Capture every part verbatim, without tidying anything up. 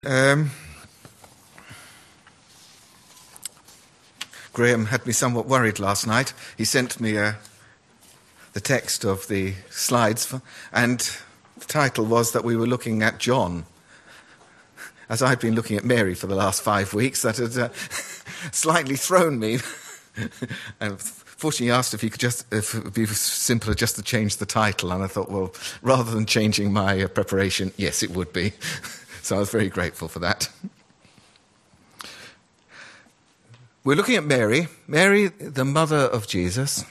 Um, Graham had me somewhat worried last night. He sent me uh, the text of the slides, for, and the title was that we were looking at John. As I'd been looking at Mary for the last five weeks, that had uh, slightly thrown me. And fortunately, he asked if he could just, if it would be simpler just to change the title, and I thought, well, rather than changing my uh, preparation, yes, it would be. So I was very grateful for that. We're looking at Mary, Mary, the mother of Jesus.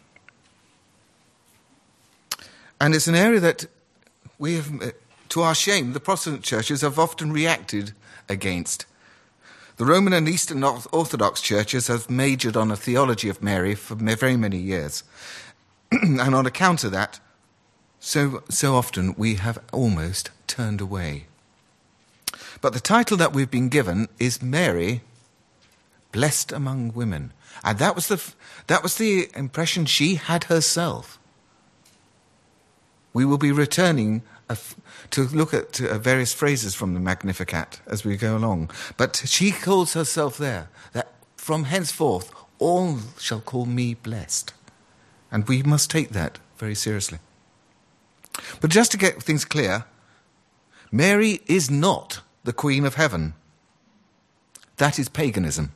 And it's an area that we have, to our shame, the Protestant churches have often reacted against. The Roman and Eastern Orthodox churches have majored on a theology of Mary for very many years. And on account of that, so, so often we have almost turned away. But the title that we've been given is Mary, Blessed Among Women. And that was the, that was the impression she had herself. We will be returning a, to look at uh, various phrases from the Magnificat as we go along. But she calls herself there, that from henceforth all shall call me blessed. And we must take that very seriously. But just to get things clear, Mary is not the Queen of Heaven. That is paganism.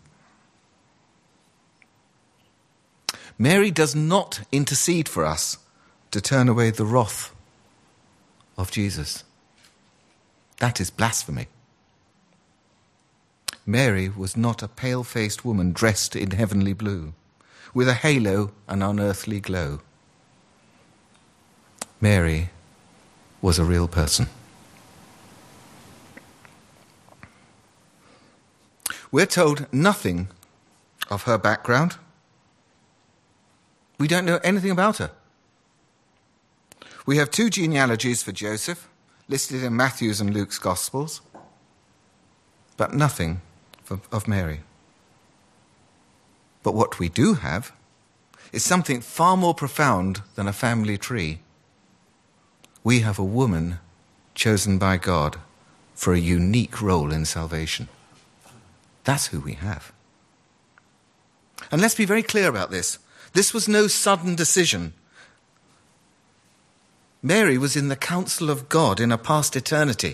Mary does not intercede for us to turn away the wrath of Jesus. That is blasphemy. Mary was not a pale-faced woman dressed in heavenly blue, with a halo and unearthly glow. Mary was a real person. We're told nothing of her background. We don't know anything about her. We have two genealogies for Joseph, listed in Matthew's and Luke's Gospels, but nothing for, of Mary. But what we do have is something far more profound than a family tree. We have a woman chosen by God for a unique role in salvation. That's who we have. And let's be very clear about this. This was no sudden decision. Mary was in the counsel of God in a past eternity.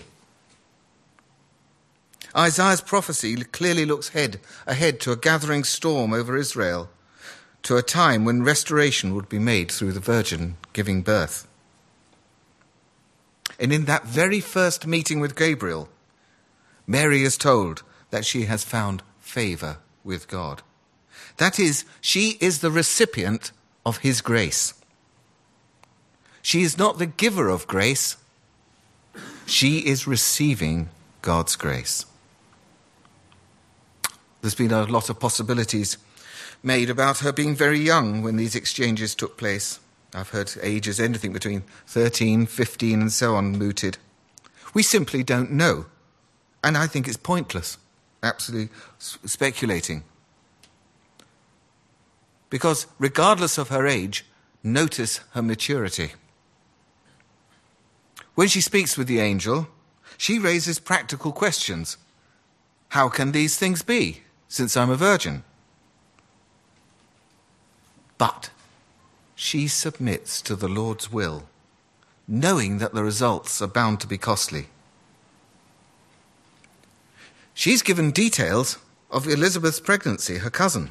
Isaiah's prophecy clearly looks ahead, ahead to a gathering storm over Israel, to a time when restoration would be made through the Virgin giving birth. And in that very first meeting with Gabriel, Mary is told that she has found favor with God. That is, she is the recipient of his grace. She is not the giver of grace. She is receiving God's grace. There's been a lot of possibilities made about her being very young when these exchanges took place. I've heard ages, anything between thirteen, fifteen and so on, mooted. We simply don't know. And I think it's pointless, absolutely speculating. Because regardless of her age, notice her maturity. When she speaks with the angel, she raises practical questions. How can these things be, since I'm a virgin? But she submits to the Lord's will, knowing that the results are bound to be costly. She's given details of Elizabeth's pregnancy, her cousin.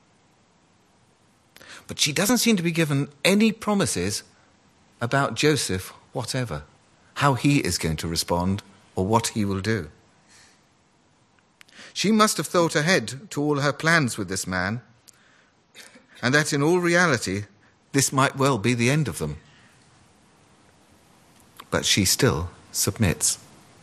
But she doesn't seem to be given any promises about Joseph whatever, how he is going to respond or what he will do. She must have thought ahead to all her plans with this man, and that in all reality, this might well be the end of them. But she still submits.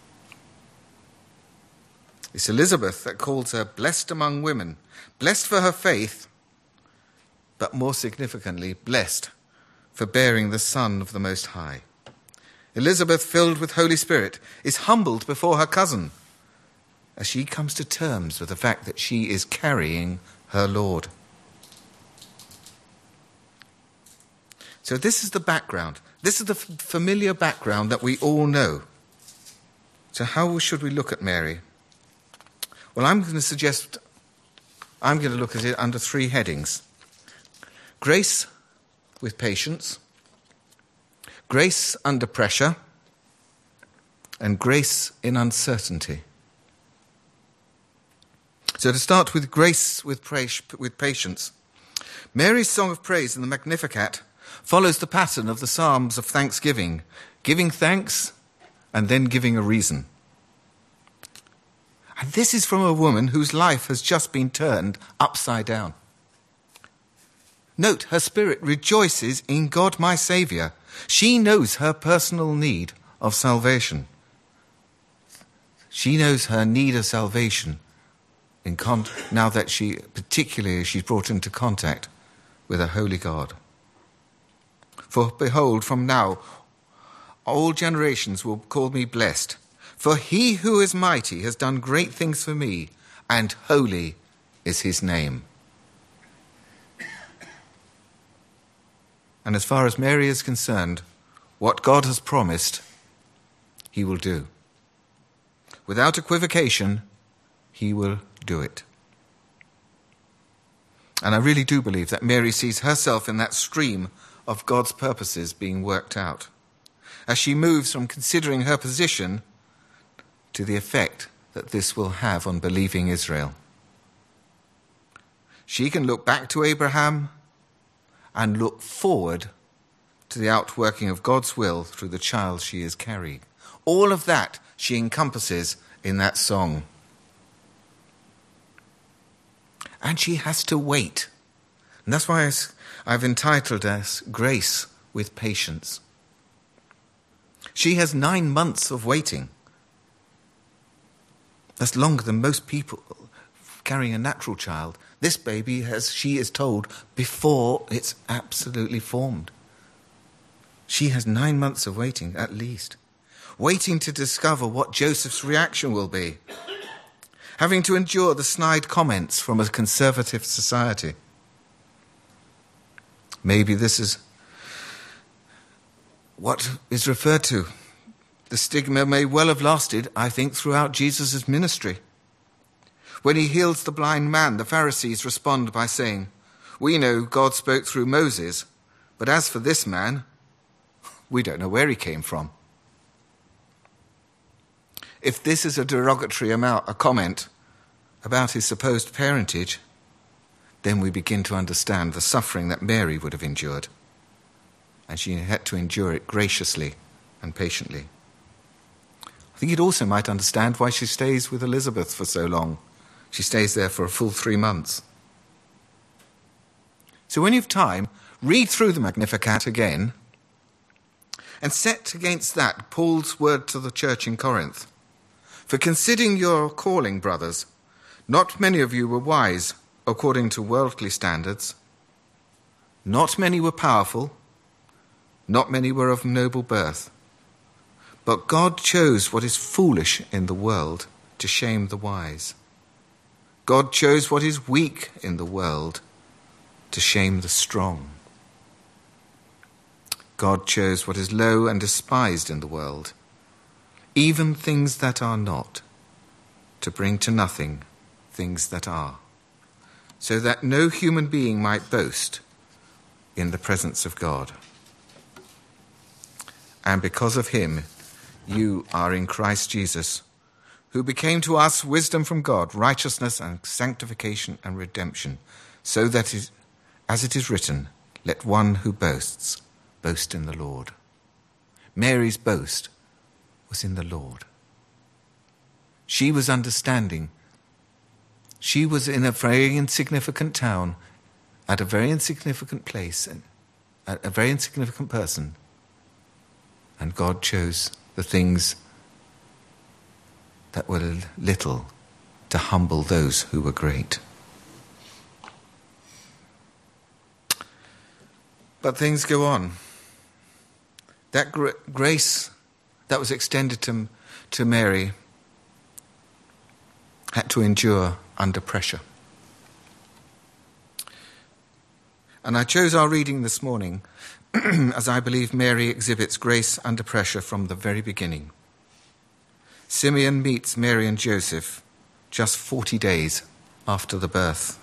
It's Elizabeth that calls her blessed among women, blessed for her faith, but more significantly, blessed for bearing the Son of the Most High. Elizabeth, filled with Holy Spirit, is humbled before her cousin as she comes to terms with the fact that she is carrying her Lord. So this is the background. This is the f- familiar background that we all know. So how should we look at Mary? Well, I'm going to suggest, I'm going to look at it under three headings. Grace with patience, grace under pressure, and grace in uncertainty. So to start with grace with, pra- with patience, Mary's song of praise in the Magnificat follows the pattern of the Psalms of thanksgiving, giving thanks and then giving a reason. And this is from a woman whose life has just been turned upside down. Note, her spirit rejoices in God my Saviour. She knows her personal need of salvation. She knows her need of salvation in con- now that she, particularly she's brought into contact with a holy God. For behold, from now, all generations will call me blessed. For he who is mighty has done great things for me, and holy is his name. And as far as Mary is concerned, what God has promised, he will do. Without equivocation, he will do it. And I really do believe that Mary sees herself in that stream of God's purposes being worked out, as she moves from considering her position to the effect that this will have on believing Israel. She can look back to Abraham and look forward to the outworking of God's will through the child she is carrying. All of that she encompasses in that song. And she has to wait. And that's why I've entitled us Grace with Patience. She has nine months of waiting. That's longer than most people carrying a natural child. This baby has, she is told, before it's absolutely formed. She has nine months of waiting, at least. Waiting to discover what Joseph's reaction will be. Having to endure the snide comments from a conservative society. Maybe this is what is referred to. The stigma may well have lasted, I think, throughout Jesus' ministry. When he heals the blind man, the Pharisees respond by saying, "We know God spoke through Moses, but as for this man, we don't know where he came from." If this is a derogatory amount, a comment about his supposed parentage, then we begin to understand the suffering that Mary would have endured. And she had to endure it graciously and patiently. I think it also might understand why she stays with Elizabeth for so long. She stays there for a full three months. So when you have time, read through the Magnificat again and set against that Paul's word to the church in Corinth. For considering your calling, brothers, not many of you were wise according to worldly standards. Not many were powerful. Not many were of noble birth. But God chose what is foolish in the world to shame the wise. God chose what is weak in the world to shame the strong. God chose what is low and despised in the world, even things that are not, to bring to nothing things that are, so that no human being might boast in the presence of God. And because of him, you are in Christ Jesus, who became to us wisdom from God, righteousness and sanctification and redemption, so that, it, as it is written, let one who boasts boast in the Lord. Mary's boast was in the Lord. She was understanding. She was in a very insignificant town, at a very insignificant place, and a very insignificant person. And God chose the things that were little to humble those who were great. But things go on. That gra- grace that was extended to, to Mary had to endure under pressure. And I chose our reading this morning as I believe Mary exhibits grace under pressure from the very beginning. Simeon meets Mary and Joseph just forty days after the birth.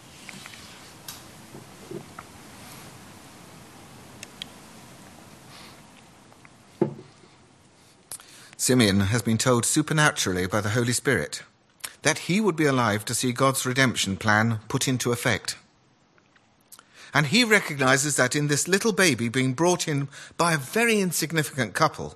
Simeon has been told supernaturally by the Holy Spirit that he would be alive to see God's redemption plan put into effect. And he recognizes that in this little baby being brought in by a very insignificant couple.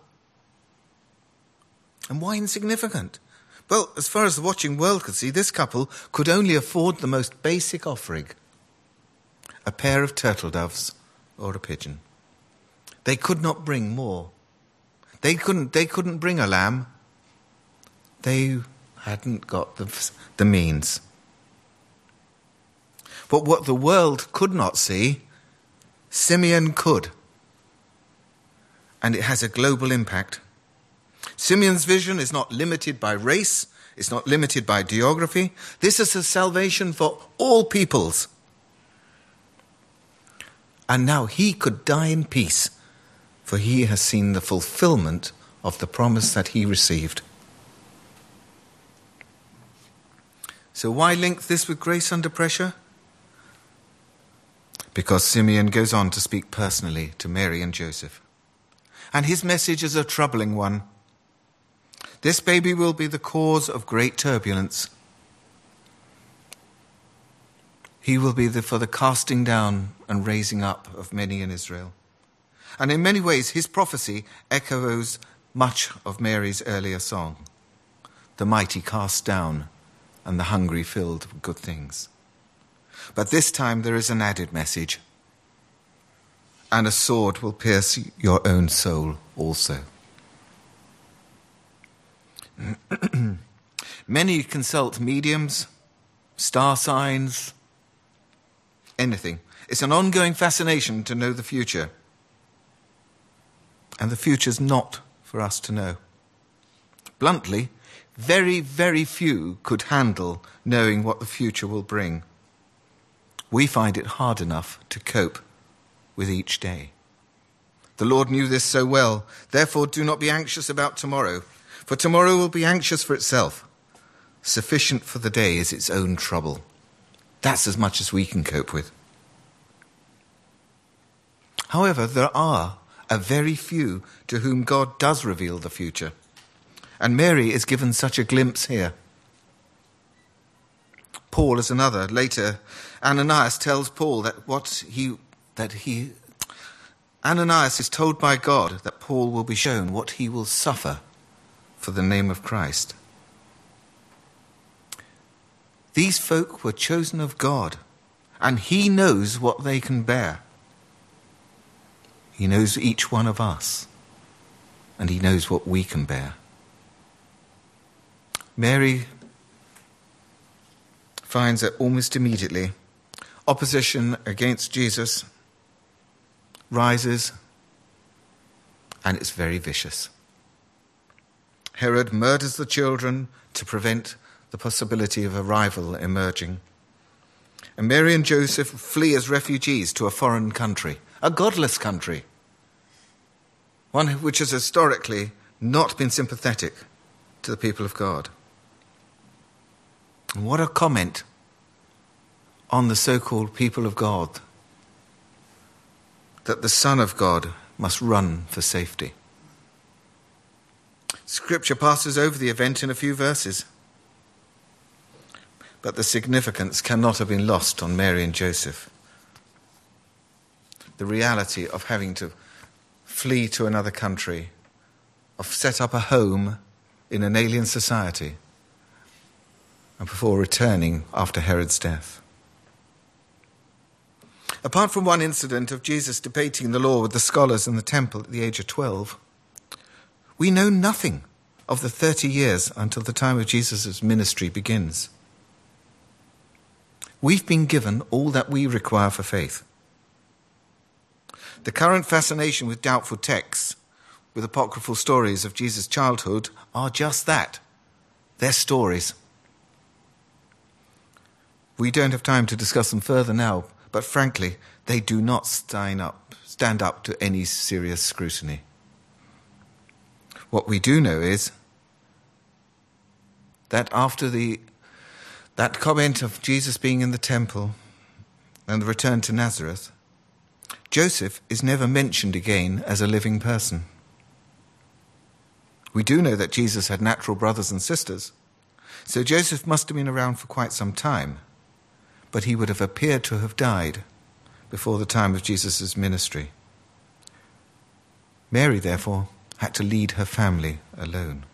And why insignificant? Well, as far as the watching world could see, this couple could only afford the most basic offering: a pair of turtle doves or a pigeon. They could not bring more. They couldn't, they couldn't bring a lamb. They hadn't got the, the means. But what the world could not see, Simeon could. And it has a global impact. Simeon's vision is not limited by race. It's not limited by geography. This is a salvation for all peoples. And now he could die in peace, for he has seen the fulfillment of the promise that he received. So why link this with grace under pressure? Because Simeon goes on to speak personally to Mary and Joseph. And his message is a troubling one. This baby will be the cause of great turbulence. He will be the, for the casting down and raising up of many in Israel. And in many ways, his prophecy echoes much of Mary's earlier song. The mighty cast down and the hungry filled with good things. But this time there is an added message. And a sword will pierce your own soul also. Many consult mediums, star signs, anything. It's an ongoing fascination to know the future. And the future's not for us to know. Bluntly, very, very few could handle knowing what the future will bring. We find it hard enough to cope with each day. The Lord knew this so well. Therefore, do not be anxious about tomorrow, for tomorrow will be anxious for itself. Sufficient for the day is its own trouble. That's as much as we can cope with. However, there are a very few to whom God does reveal the future. And Mary is given such a glimpse here. Paul is another. Later, Ananias tells Paul that what he that he Ananias is told by God that Paul will be shown what he will suffer for the name of Christ. These folk were chosen of God, and he knows what they can bear. He knows each one of us, and he knows what we can bear. Mary finds that almost immediately opposition against Jesus rises, and it's very vicious. Herod murders the children to prevent the possibility of a rival emerging. And Mary and Joseph flee as refugees to a foreign country, a godless country, one which has historically not been sympathetic to the people of God. And what a comment on the so-called people of God, that the Son of God must run for safety. Scripture passes over the event in a few verses, but the significance cannot have been lost on Mary and Joseph. The reality of having to flee to another country, of set up a home in an alien society, and before returning after Herod's death. Apart from one incident of Jesus debating the law with the scholars in the temple at the age of twelve, we know nothing of the thirty years until the time of Jesus' ministry begins. We've been given all that we require for faith. The current fascination with doubtful texts, with apocryphal stories of Jesus' childhood, are just that. They're stories. We don't have time to discuss them further now, but frankly, they do not stand up, stand up to any serious scrutiny. What we do know is that after the that comment of Jesus being in the temple and the return to Nazareth, Joseph is never mentioned again as a living person. We do know that Jesus had natural brothers and sisters, so Joseph must have been around for quite some time, but he would have appeared to have died before the time of Jesus' ministry. Mary, therefore, had to lead her family alone.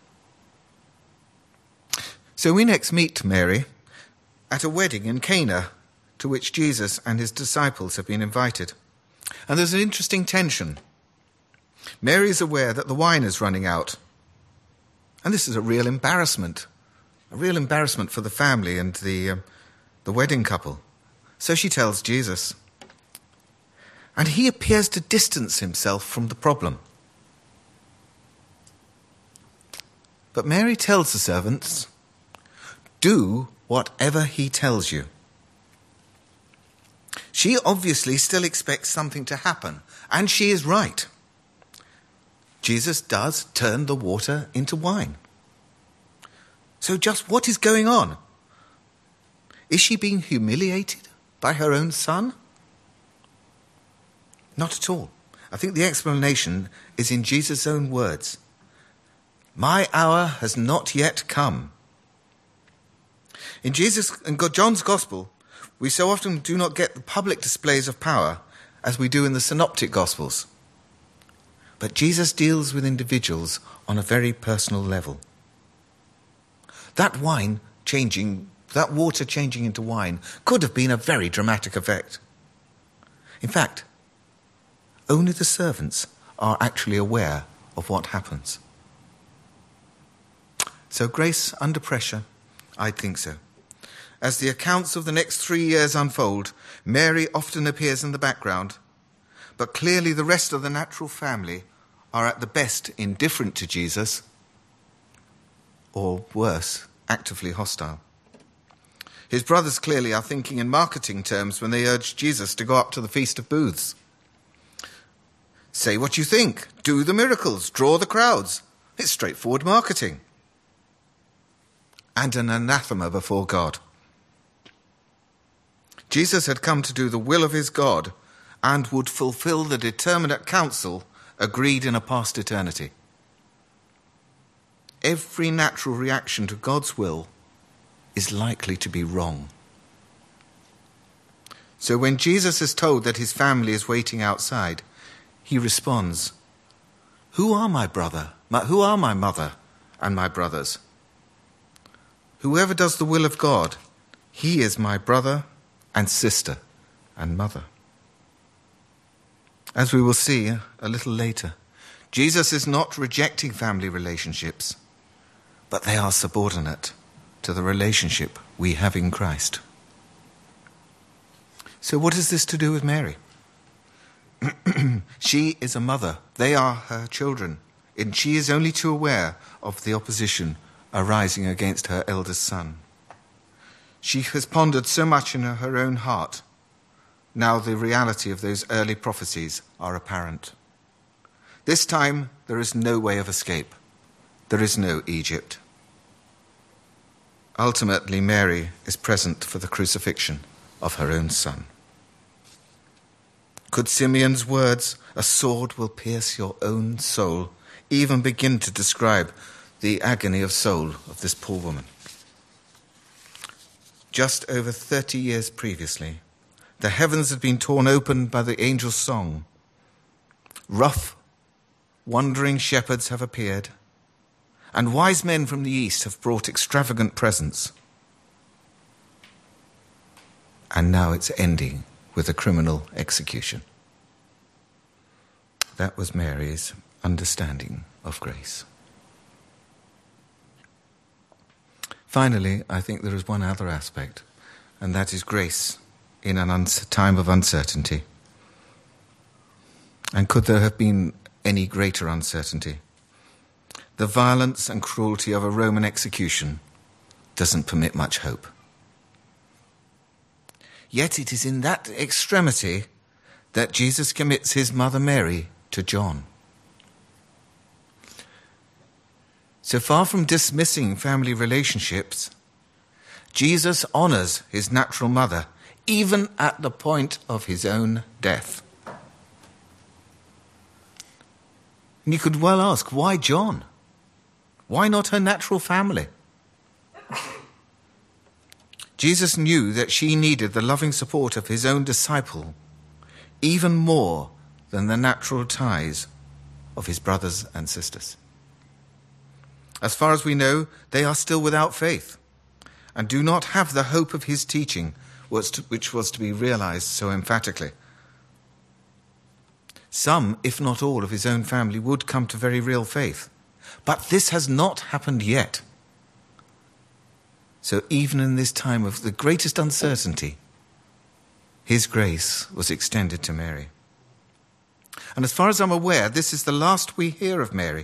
So we next meet Mary at a wedding in Cana to which Jesus and his disciples have been invited. And there's an interesting tension. Mary is aware that the wine is running out. And this is a real embarrassment, a real embarrassment for the family and the, um, the wedding couple. So she tells Jesus. And he appears to distance himself from the problem. But Mary tells the servants, do whatever he tells you. She obviously still expects something to happen, and she is right. Jesus does turn the water into wine. So just what is going on? Is she being humiliated by her own son? Not at all. I think the explanation is in Jesus' own words. My hour has not yet come. In Jesus and John's Gospel, we so often do not get the public displays of power as we do in the Synoptic Gospels. But Jesus deals with individuals on a very personal level. That wine changing, that water changing into wine could have been a very dramatic effect. In fact, only the servants are actually aware of what happens. So grace under pressure, I think so. As the accounts of the next three years unfold, Mary often appears in the background, but clearly the rest of the natural family are at the best indifferent to Jesus, or worse, actively hostile. His brothers clearly are thinking in marketing terms when they urge Jesus to go up to the Feast of Booths. Say what you think, do the miracles, draw the crowds. It's straightforward marketing. And an anathema before God. Jesus had come to do the will of his God and would fulfill the determinate counsel agreed in a past eternity. Every natural reaction to God's will is likely to be wrong. So when Jesus is told that his family is waiting outside, he responds, who are my brother? My, who are my mother and my brothers? Whoever does the will of God, he is my brother and sister and mother. As we will see a little later, Jesus is not rejecting family relationships, but they are subordinate to the relationship we have in Christ. So what is this to do with Mary? She is a mother. They are her children. And she is only too aware of the opposition arising against her eldest son. She has pondered so much in her own heart. Now the reality of those early prophecies are apparent. This time there is no way of escape. There is no Egypt. Ultimately, Mary is present for the crucifixion of her own son. Could Simeon's words, a sword will pierce your own soul, even begin to describe the agony of soul of this poor woman? Just over thirty years previously, the heavens had been torn open by the angel's song. Rough, wandering shepherds have appeared, and wise men from the east have brought extravagant presents. And now it's ending with a criminal execution. That was Mary's understanding of grace. Finally, I think there is one other aspect, and that is grace in a uns- time of uncertainty. And could there have been any greater uncertainty? The violence and cruelty of a Roman execution doesn't permit much hope. Yet it is in that extremity that Jesus commits his mother Mary to John. So far from dismissing family relationships, Jesus honors his natural mother, even at the point of his own death. And you could well ask, why John? Why not her natural family? Jesus knew that she needed the loving support of his own disciple even more than the natural ties of his brothers and sisters. As far as we know, they are still without faith and do not have the hope of his teaching, which was to be realized so emphatically. Some, if not all, of his own family would come to very real faith. But this has not happened yet. So even in this time of the greatest uncertainty, his grace was extended to Mary. And as far as I'm aware, this is the last we hear of Mary.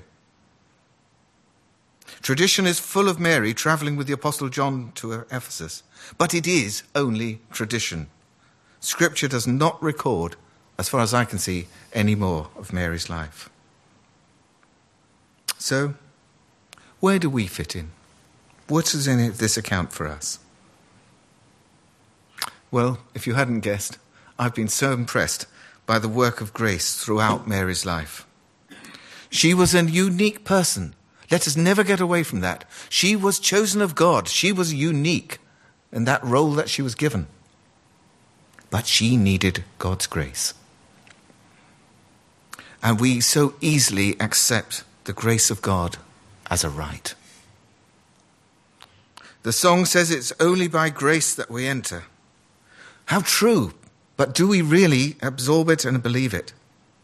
Tradition is full of Mary traveling with the Apostle John to Ephesus, but it is only tradition. Scripture does not record, as far as I can see, any more of Mary's life. So, where do we fit in? What does any of this account for us? Well, if you hadn't guessed, I've been so impressed by the work of grace throughout Mary's life. She was a unique person. Let us never get away from that. She was chosen of God. She was unique in that role that she was given. But she needed God's grace. And we so easily accept the grace of God as a right. The song says it's only by grace that we enter. How true, but do we really absorb it and believe it?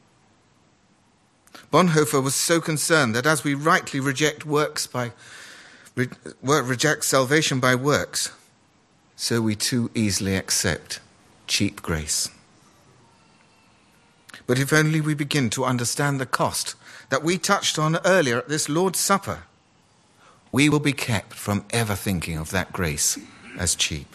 Bonhoeffer was so concerned that as we rightly reject works by re, reject salvation by works, so we too easily accept cheap grace. But if only we begin to understand the cost that we touched on earlier at this Lord's Supper, we will be kept from ever thinking of that grace as cheap.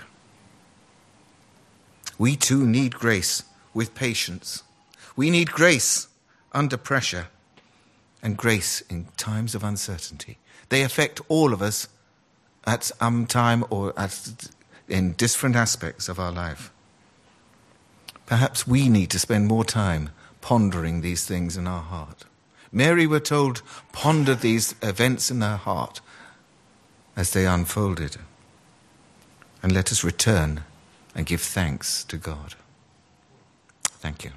We too need grace with patience. We need grace under pressure and grace in times of uncertainty. They affect all of us at some time or at, in different aspects of our life. Perhaps we need to spend more time pondering these things in our heart. Mary, we're told, pondered these events in her heart as they unfolded. And let us return and give thanks to God. Thank you.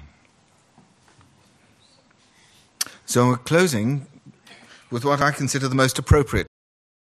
So we're closing with what I consider the most appropriate